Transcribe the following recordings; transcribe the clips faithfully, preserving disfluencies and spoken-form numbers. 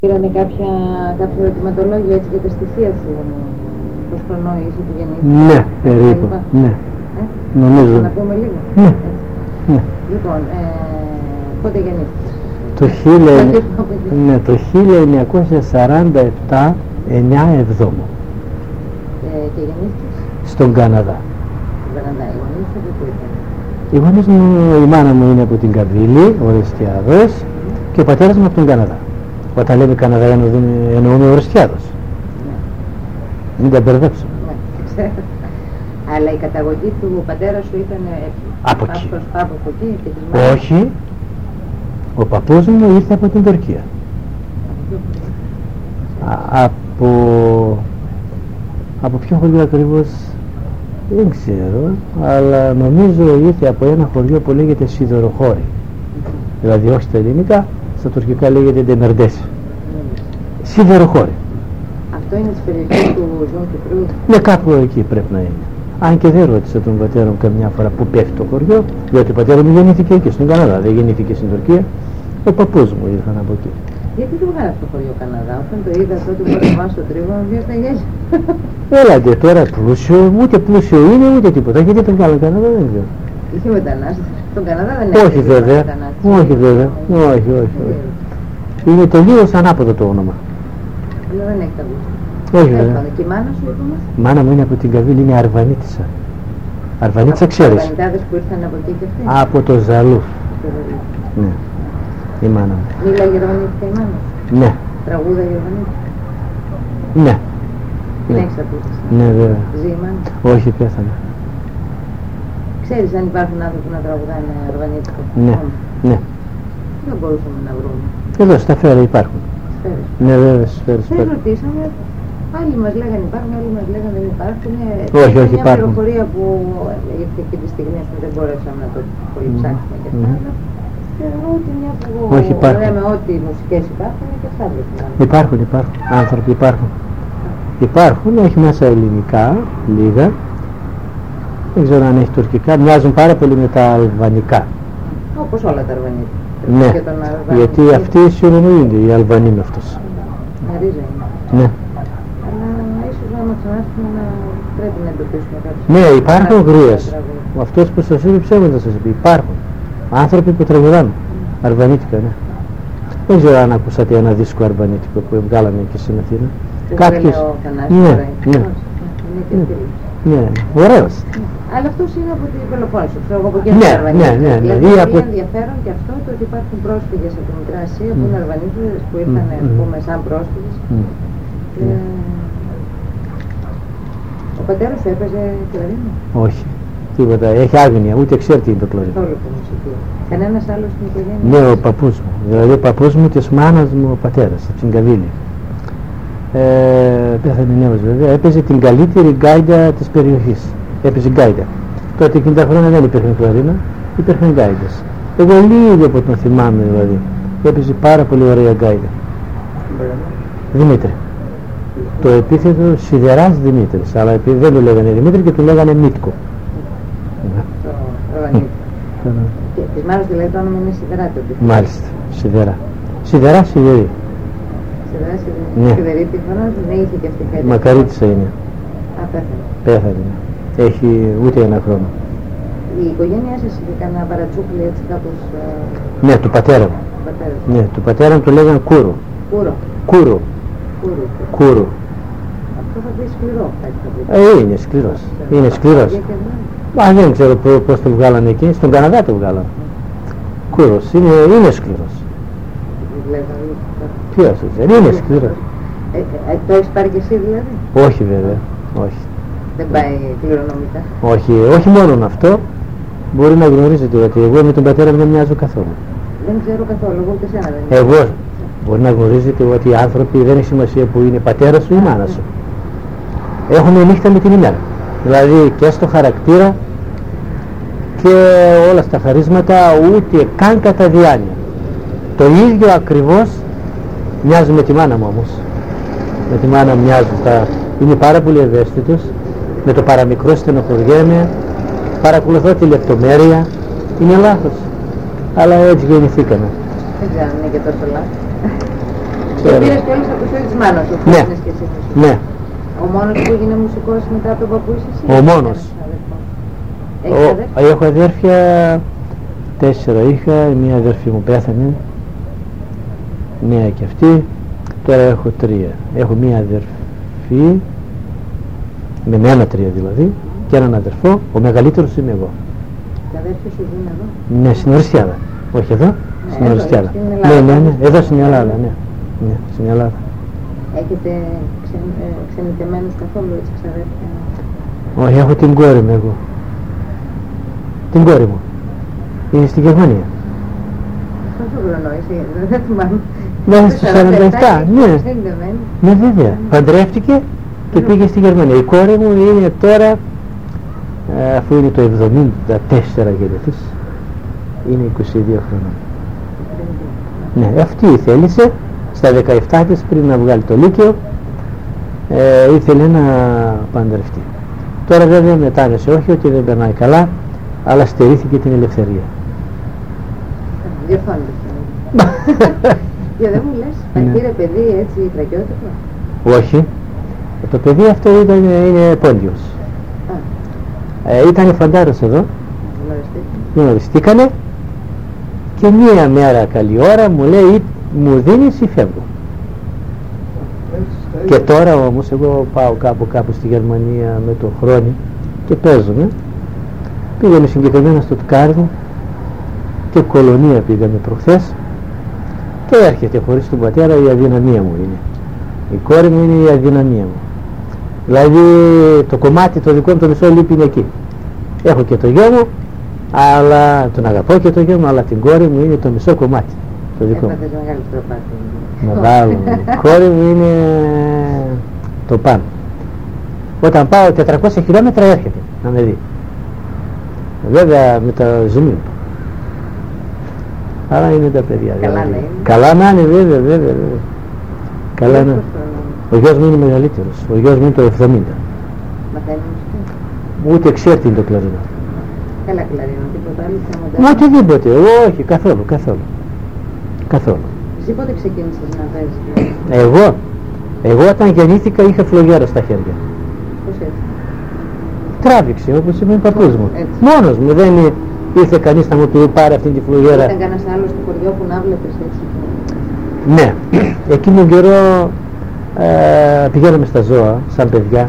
Πήρανε κάποια, κάποιο ερωτηματολόγιο έτσι για τα στοιχεία σου, πώς χρονόη είσαι που γεννήθηκες? Ναι, περίπου, ναι. Ε? Νομίζω. Να πούμε λίγο. Ναι. Ναι. Λοιπόν, ε, πότε γεννήθηκες? Το, χίλια... ναι, το χίλια εννιακόσια σαράντα επτά, εννιά Εβδόμου. Ε, και γεννήθηκες? Στον Καναδά. Στον Καναδά, οι γονείς σου από πού ήταν? Οι γονείς μου, η μάνα μου είναι από την Καβίλη, Ορεστιάδος, mm. και ο πατέρας μου από τον Καναδά. Όταν λέμε Καναδά εννοούμε Ορεστιάδος. Ναι. Μην τα μπερδέψω. Ναι, ξέρω. Αλλά η καταγωγή του πατέρα σου ήταν από εκεί. Από εκεί και της μάνας? Όχι. Ο παππούς μου ήρθε από την Τουρκία. Α, από... από ποιο χωριό ακριβώς δεν ξέρω, αλλά νομίζω ήρθε από ένα χωριό που λέγεται Σιδεροχώρη. Mm-hmm. Δηλαδή όχι στα ελληνικά, στα τουρκικά λέγεται Ντεμερντές. Mm-hmm. Σιδεροχώρη. Αυτό είναι της περιοχής του Ζων Κυπρού? Ναι, κάπου εκεί πρέπει να είναι. Αν και δεν ρώτησα τον πατέρα μου καμιά φορά που πέφτει το χωριό, διότι ο πατέρα μου γεννήθηκε εκεί στον Καναδά, δεν γεννήθηκε στην Τουρκία. Ο παππούς μου ήρθαν από εκεί. Γιατί το βγάλα στο χωριό Καναδά? Όταν το είδα τότε που ήμουν στο τρίβο, μου βγήκε τα γέλια. Έλα και τώρα πλούσιο, ούτε πλούσιο είναι ούτε τίποτα. Γιατί τον βγάλα Καναδά δεν ξέρω. Είχε μετανάστες. Τον Καναδά δεν έχει. Όχι βέβαια. Όχι βέβαια. Όχι, όχι, όχι. Είναι τελείως ανάποδο το όνομα. Αλλά δεν έχει τα γούστα. Όχι βέβαια. Και η μάνα σου είπαμε? Η μάνα μου είναι από την Καβίλη, είναι Αρβανίτισσα. Αρβανίτισσα ξέρεις? Από τους Αρβανιτάδες που ήρθαν από εκεί και αυτοί? Από το Ζαλούφ. Ναι. Η μάνα μου. Μίλα γερμανίτικα η μάνα? Ναι. Τραγούδα γερμανίτικα? Ναι. Την ναι. έχεις ακούσει? Ναι βέβαια. Ζει η μάνα? Όχι, πέθανε. Ξέρεις αν υπάρχουν άνθρωποι που να τραγουδάνε αρβανίτικα? Ναι. Ναι. Δεν μπορούσαμε να βρούμε. Εδώ στα Φέρα υπάρχουν. Σφαίρες? Ναι βέβαια, σφαίρες. Δεν ρωτήσαμε. Άλλοι μας λέγανε υπάρχουν, άλλοι μας λέγανε δεν υπάρχουν. Όχι, όχι, μια υπάρχουν. πληροφορία που ήρθε και τη στιγμή που δεν μπορέσαμε να το πολύ ψάξουμε και αυτά. Mm. Θεωρώ ότι μια που όχι, λέμε ότι οι μουσικές υπάρχουν και αυτά βλέπουμε. Υπάρχουν, υπάρχουν. Άνθρωποι υπάρχουν. Υπάρχουν, όχι μέσα ελληνικά, λίγα. Δεν ξέρω αν έχει τουρκικά. Μοιάζουν πάρα πολύ με τα αλβανικά. Όπως όλα τα αλβανικά. Ναι, γιατί αυτοί συνεννοούνται οι Αλβανοί με αυτούς. Μια ρίζα είναι. Ναι. Αλλά ίσως άμα ξανάρθουμε να πρέπει να εντοπίσουμε κάποιους. Ναι, υπάρχουν γρίες. Αυτός που σας είπε ψέματα σας είπε. Υπάρχουν άνθρωποι που τραγουδάνε. Mm. Αρβανίτικα, ναι. Δεν ξέρω αν ακούσατε ένα δίσκο αρβανίτικο που βγάλαμε και στην Αθήνα. Κάποιος... Ναι, ναι. Ναι, ωραίος. Αλλά αυτός είναι από την Πελοπόννησο, ξέρω εγώ από εκεί. Ναι, ναι, ναι. Δηλαδή είναι ενδιαφέρον και αυτό το ότι υπάρχουν πρόσφυγες από τη Μικρά Ασία που είναι Αλβανίτες που ήρθαν πούμε σαν πρόσφυγες. Ο πατέρας σου έπαιζε κλαρίνο? Όχι, τίποτα. Έχει άγνοια, ούτε ξέρει τι είναι το κλαρίνο. Καθόλου το μουσική. Κανένας άλλος στην οικογένεια? Ναι, ο παππούς μου. Δηλαδή ο παππούς μου της μάνας μου ο πατέρας, από την Καβίλη. Ε, πέθανε νέος βέβαια, έπαιζε την καλύτερη γκάιντα της περιοχής. Έπαιζε γκάιντα. Τότε εκείνη τα χρόνια δεν υπήρχαν κλαρίνα, υπήρχαν γκάιντες. Εγώ λίγο από τον θυμάμαι δηλαδή. Έπαιζε πάρα πολύ ωραία γκάιντα. Δημήτρη. Το επίθετο Σιδεράς Δημήτρης, αλλά επειδή δεν του λέγανε Δημήτρη και του λέγανε Μίτκο. Και της μάνας δηλαδή το όνομα είναι Σιδερά το επίθετο? Μάλιστα, Σιδερά. Σιδερά, Σιδερή. Σιδερά, Σιδερή. Σιδερή τη φωνάζουν, ναι, είχε και αυτή κάτι. Μακαρίτισσα είναι. Α, πέθανε. Πέθανε. Έχει ούτε ένα χρόνο. Η οικογένειά σας είχε κανένα παρατσούκλι έτσι κάπως... Ναι, του πατέρα μου. Πατέρα. Ναι, του πατέρα μου του λέγανε Κούρο. Κούρο. Κούρο. Κούρο. Κούρο. Αυτό θα πει σκληρό. Ε, είναι σκληρός. Είναι σκληρός. Μα δεν ξέρω πώς το βγάλανε εκεί. Στον Καναδά το βγάλανε. Κούρος. Είναι, είναι σκληρός. Ποιος δεν είναι σκληρός. Ε, ε, το έχεις πάρει και εσύ δηλαδή? Όχι βέβαια. Όχι. Δεν πάει κληρονομικά? Όχι, όχι μόνο αυτό. Μπορεί να γνωρίζετε ότι εγώ με τον πατέρα μου δεν μοιάζω καθόλου. Δεν ξέρω καθόλου, εγώ ούτε σένα δεν ξέρω. Εγώ μπορεί να γνωρίζετε ότι οι άνθρωποι δεν έχει σημασία που είναι πατέρα σου ή μάνα σου. Έχουν νύχτα με την ημέρα. Δηλαδή και στο χαρακτήρα και όλα στα χαρίσματα, ούτε καν κατά διάνοια. Το ίδιο ακριβώς μοιάζουν με τη μάνα μου όμως. Με τη μάνα μοιάζουν. Τα... Είναι πάρα πολύ ευαίσθητος. Με το παραμικρό στενοχωριέμαι. Παρακολουθώ τη λεπτομέρεια. Είναι λάθος. Αλλά έτσι γεννηθήκαμε. Δεν ξέρω αν είναι και τόσο λάθος. Και πήρες κιόλας από το χέρι της μάνας σου, Ναι. και εσύ. Ναι. Ο μόνος που έγινε μουσικός μετά από τον παππού είσαι εσύ? Ο μόνος. Έχεις Ο, αδέρφια? έχω αδέρφια τέσσερα είχα, μία αδέρφη μου πέθανε, μία και αυτή, τώρα έχω τρία. Έχω μία αδερφή, με μένα τρία δηλαδή, και έναν αδερφό, ο μεγαλύτερος είμαι εγώ. Τα αδέρφια σου ζουν εδώ? Ναι, στην Ορσιάδα. Όχι εδώ, στην εδώ, Ορσιάδα. στην Ναι, Ελλάδα. ναι, ναι, εδώ στην Ελλάδα, ναι. Ναι, στην Ελλάδα. Έχετε ξεν, ε, ξενιτεμένους καθόλου έτσι ξαδέρφια? Όχι, έχω την κόρη μου εγώ. Την κόρη μου. Είναι στη Γερμανία. Πόσο χρονό είσαι, δεν θυμάμαι. Ναι, στο σαράντα επτά, ναι. Ξενιτεμένη. Ναι, βέβαια. Παντρεύτηκε και πήγε στη Γερμανία. Η κόρη μου είναι τώρα, ε, αφού είναι το εβδομήντα τέσσερα γεννηθής, είναι είκοσι δύο χρονών. Ναι, αυτή θέλησε στα δεκαεπτά της, πριν να βγάλει το Λύκειο, ε, ήθελε να παντρευτεί. Τώρα βέβαια μετάνιωσε, όχι ότι δεν περνάει καλά, αλλά στερήθηκε την ελευθερία. Διορθώνει. Και δεν μου λες, Ναι. πήρε παιδί έτσι τραγιώτικο? Όχι. Το παιδί αυτό ήταν, είναι πόντιος. Α, Ε, ήταν φαντάρος εδώ, γνωριστείτε. γνωριστήκανε και μία μέρα καλή ώρα μου λέει μου δίνεις ή φεύγω. Και τώρα όμως εγώ πάω κάπου κάπου στη Γερμανία με το χρόνο και παίζουμε. Πήγαμε συγκεκριμένα στο Τκάρδο και κολονία πήγαμε προχθές και έρχεται χωρίς τον πατέρα η αδυναμία μου είναι. Η κόρη μου είναι η αδυναμία μου. Δηλαδή το κομμάτι το δικό μου το μισό λείπει είναι εκεί. Έχω και το γιο μου, αλλά τον αγαπώ και το γιο μου, αλλά την κόρη μου είναι το μισό κομμάτι το δικό μου. Έπαθες μεγάλη προπάτη. Μεγάλο. Η κόρη μου είναι το πάνω. Όταν πάω τετρακόσια χιλιόμετρα έρχεται να με δει. Βέβαια με τα ζουμί. Αλλά είναι τα παιδιά. Καλά δηλαδή. να είναι. Καλά να είναι, βέβαια, βέβαια. βέβαια. Καλά να είναι. Ο γιος μου είναι μεγαλύτερος. Ο γιος μου είναι το εβδομήντα. Μαθαίνει μουσική? Ούτε ξέρει τι είναι το κλαρίνο. Καλά κλαρίνο, τίποτα άλλο θα Μα μοντέρνο? οτιδήποτε. Όχι, καθόλου, καθόλου. Καθόλου. Εσύ πότε ξεκίνησες να παίζεις? Εγώ, εγώ όταν γεννήθηκα είχα φλογέρα στα χέρια. Πώς έτσι? Τράβηξε όπως είπε ο παππούς μου. Έτσι. Μόνος μου, δεν ήρθε κανείς να μου πει πάρε αυτή τη φλογέρα. Ήταν κανένας άλλος στο χωριό που να βλέπεις έτσι? Ναι, εκείνο τον καιρό ε, πηγαίναμε στα ζώα σαν παιδιά.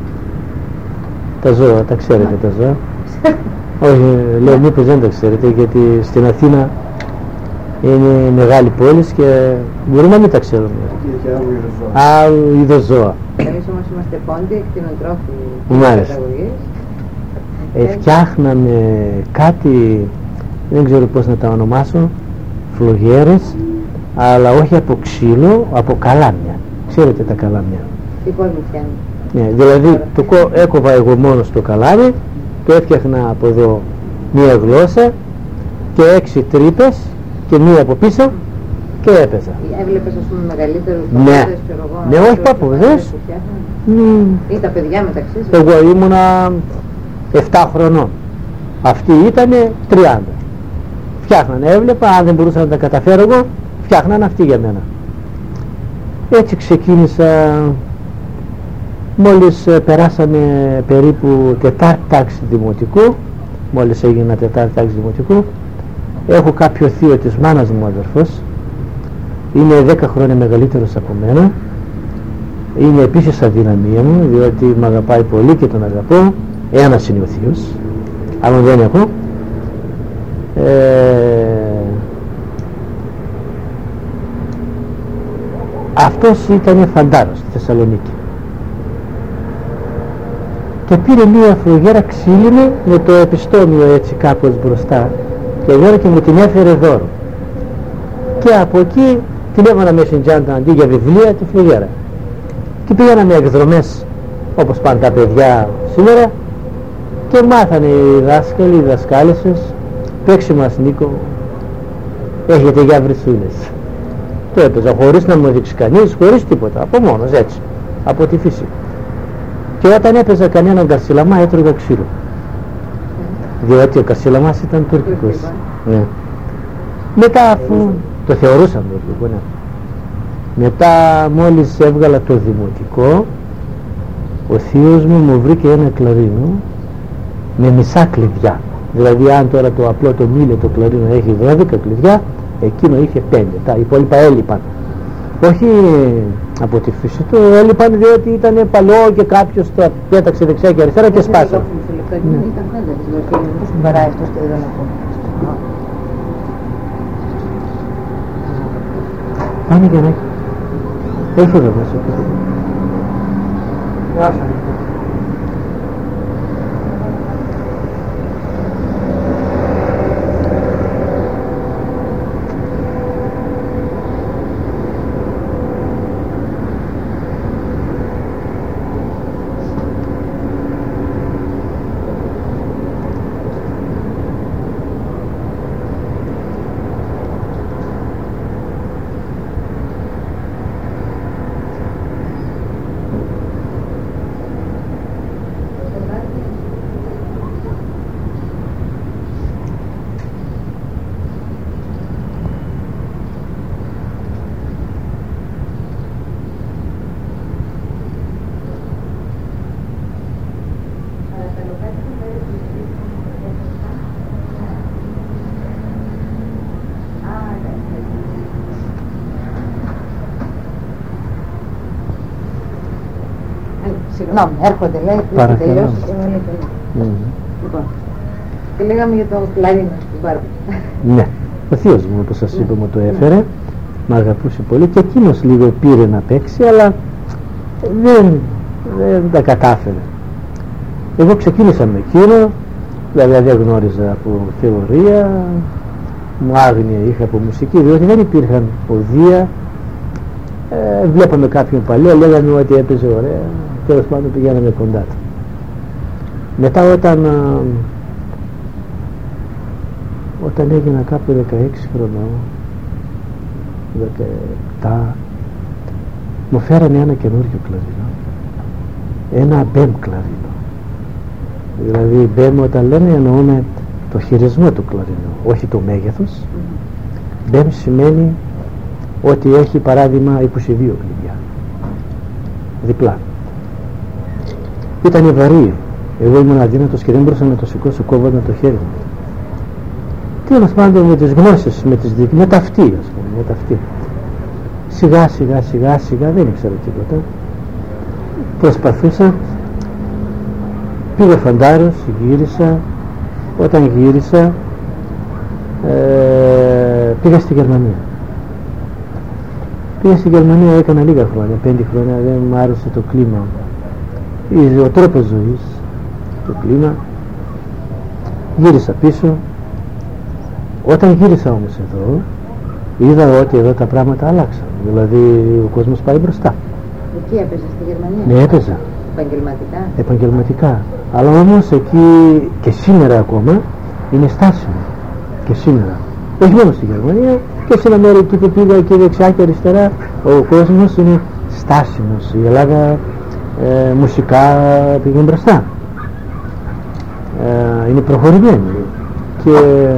Τα ζώα, τα ξέρετε τα ζώα? Όχι, λέω μήπως δεν τα ξέρετε, γιατί στην Αθήνα είναι μεγάλη πόλη και μπορούμε να μην τα ξέρουμε. Άλλου είδος ζώα. Εμείς όμως είμαστε πόντιοι, κτηνοτρόφοι Μάλιστα. καταγωγής. Ε, φτιάχναμε κάτι, δεν ξέρω πώς να τα ονομάσω, φλογέρες, αλλά όχι από ξύλο, από καλάμια. Ξέρετε τα καλάμια? Τι κόσμο φτιάχνει? Ναι, δηλαδή το κο- έκοβα εγώ μόνο στο καλάμι, το έφτιαχνα από εδώ μία γλώσσα και έξι τρύπες και μία από πίσω και έπαιζα. Έβλεπες ας πούμε μεγαλύτερους Ναι. παππούδες, ξέρω εγώ, Ναι, όχι αυτούς τους παππούδες. παππούδες που φτιάχνουν? Μ, Ή τα παιδιά μεταξύ σας? Εγώ ήμουνα επτά χρονών. Αυτοί ήτανε τριάντα. Φτιάχνανε, έβλεπα, αν δεν μπορούσα να τα καταφέρω εγώ, φτιάχνανε αυτοί για μένα. Έτσι ξεκίνησα, μόλις ε, περάσαμε περίπου τετάρτη τάξη δημοτικού, μόλις έγινα τετάρτη τάξη δημοτικού, έχω κάποιο θείο της μάνας μου αδερφός, είναι δέκα χρόνια μεγαλύτερος από μένα, είναι επίσης αδυναμία μου, διότι με αγαπάει πολύ και τον αγαπώ, ένας είναι ο θείος, άλλον δεν έχω. Ε, αυτός ήταν φαντάρος στη Θεσσαλονίκη και πήρε μία φλογέρα ξύλινη με το επιστόμιο έτσι κάπως μπροστά και εγώ και μου την έφερε δώρο και από εκεί την έβαλα μέσα στην τσάντα αντί για βιβλία τη φλογέρα και πήγαμε εκδρομές όπως πάνε τα παιδιά σήμερα και μάθανε οι δάσκαλοι, οι δασκάλισσες, παίξε μας Νίκο, έχετε για βρυσούλες. Το έπαιζα χωρίς να μου δείξει κανείς, χωρίς τίποτα, από μόνος έτσι, από τη φύση. Και όταν έπαιζα κανέναν καρσιλαμά έτρωγα ξύλο. Διότι ο καρσιλαμάς ήταν τουρκικός. Ναι. Μετά αφού το θεωρούσαν τουρκικό, ναι. Μετά μόλις έβγαλα το δημοτικό, ο θείος μου μου βρήκε ένα κλαρίνο με μισά κλειδιά. Δηλαδή αν τώρα το απλό το μήλε το κλαρίνο έχει δώδεκα κλειδιά, εκείνο είχε πέντε, τα υπόλοιπα έλειπαν. Όχι από τη φύση του, έλειπαν διότι ήταν παλαιό και κάποιος το πέταξε δεξιά και αριστερά και σπάσε. Πάνε και να έχει. Έχει εδώ μέσα. Συγγνώμη, έρχονται, λέει, που τελειώσει και μου λέει Λοιπόν, και λέγαμε για το κλαρίνο στην Μπάρμπα. Ναι, ο θείος μου, όπως σας είπα, μου το έφερε, μ' αγαπούσε πολύ και εκείνος λίγο πήρε να παίξει, αλλά δεν, δεν τα κατάφερε. Εγώ ξεκίνησα με εκείνο, δηλαδή δεν γνώριζα από θεωρία, μου άγνοια είχα από μουσική, διότι δεν υπήρχαν οδεία. Ε, βλέπαμε κάποιον παλιό, λέγαμε ότι έπαιζε ωραία, τέλος πάντων πηγαίναμε κοντά του. Μετά όταν α, όταν έγινα κάπου δεκαέξι χρονών, δεκαεπτά, μου φέρανε ένα καινούριο κλαρίνο, ένα μπέμ κλαρίνο. Δηλαδή μπέμ όταν λένε εννοούμε το χειρισμό του κλαρίνου, όχι το μέγεθος. Μπέμ σημαίνει ότι έχει παράδειγμα είκοσι δύο κλειδιά, διπλά. Ήταν βαρύ, εγώ ήμουν αδύνατος και δεν μπορούσα να το σηκώσω, κόβανα το χέρι μου. Τέλος πάντων με τις γνώσεις, με τις δικές, με τα αυτή, ας πούμε, με τα αυτή. Σιγά σιγά σιγά σιγά, δεν ήξερα τίποτα. Προσπαθούσα, πήγα φαντάρος, γύρισα. Όταν γύρισα, ε, πήγα στη Γερμανία. Πήγα στη Γερμανία, έκανα λίγα χρόνια, πέντε χρόνια, δεν μου άρεσε το κλίμα. Ο τρόπος ζωής, το κλίμα. Γύρισα πίσω. Όταν γύρισα όμως εδώ, είδα ότι εδώ τα πράγματα άλλαξαν. Δηλαδή ο κόσμος πάει μπροστά. Εκεί έπαιζε στη Γερμανία? Ναι, έπαιζα. Επαγγελματικά? Επαγγελματικά. Αλλά όμως εκεί και σήμερα ακόμα είναι στάσιμο. Και σήμερα. Όχι μόνο στη Γερμανία, και σε ένα μέρο εκεί που πήγα εκεί δεξιά και αριστερά, ο κόσμος είναι στάσιμος. Η Ελλάδα ε, μουσικά πήγαινε μπροστά. Ε, είναι προχωρημένη. Και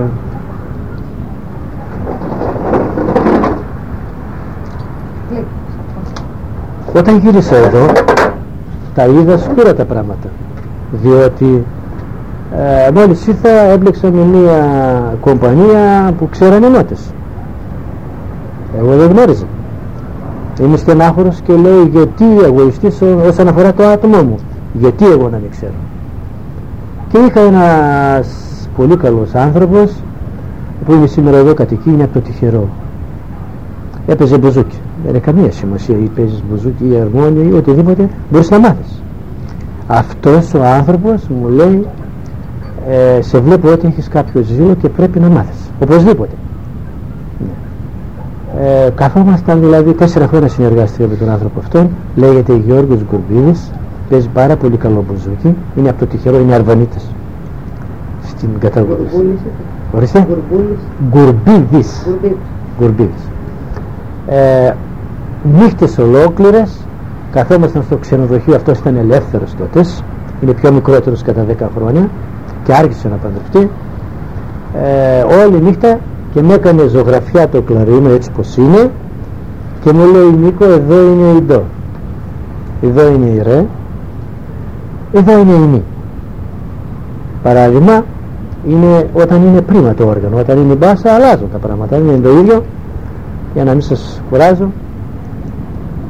όταν γύρισα εδώ, τα είδα σκούρα τα πράγματα, διότι ε, μόλις ήρθα έμπλεξα με μια κομπανία που ξέρανε νότες. Εγώ δεν γνώριζα. Είμαι στενάχωρος και λέω γιατί εγωιστήσω όσον αφορά το άτομο μου, γιατί εγώ να μην ξέρω. Και είχα ένας πολύ καλός άνθρωπος που είναι σήμερα εδώ κατοικεί, είναι από το Τυχερό. Έπαιζε μπουζούκι. Δεν έχει καμία σημασία ή παίζεις μπουζούκι ή αρμόνιο ή οτιδήποτε, μπορείς να μάθεις. Αυτός ο άνθρωπος μου λέει ε, σε βλέπω ότι έχεις κάποιο ζήλο και πρέπει να μάθεις οπωσδήποτε. ε, καθόμασταν δηλαδή τέσσερα χρόνια συνεργάστηκα με τον άνθρωπο αυτόν, λέγεται Γιώργος Γκουρμπίδης, παίζει πάρα πολύ καλό μπουζούκι, είναι από το Τυχερό, είναι Αρβανίτες στην καταγωγή. Ορίστε. Γκουρμπίδης. Γκουρμπίδης. Ε, νύχτες ολόκληρες καθόμασταν στο ξενοδοχείο, αυτός ήταν ελεύθερος τότε, είναι πιο μικρότερος κατά δέκα χρόνια και άρχισε να παντρευτεί. ε, όλη νύχτα και με έκανε ζωγραφιά το κλαρίνο έτσι πως είναι και μου λέει Νίκο, εδώ είναι η ντο, εδώ είναι η ρε, εδώ είναι η μη. Παράδειγμα, είναι όταν είναι πρίμα το όργανο, όταν είναι η μπάσα αλλάζουν τα πράγματα, δεν είναι το ίδιο. Για να μην σας κουράζω,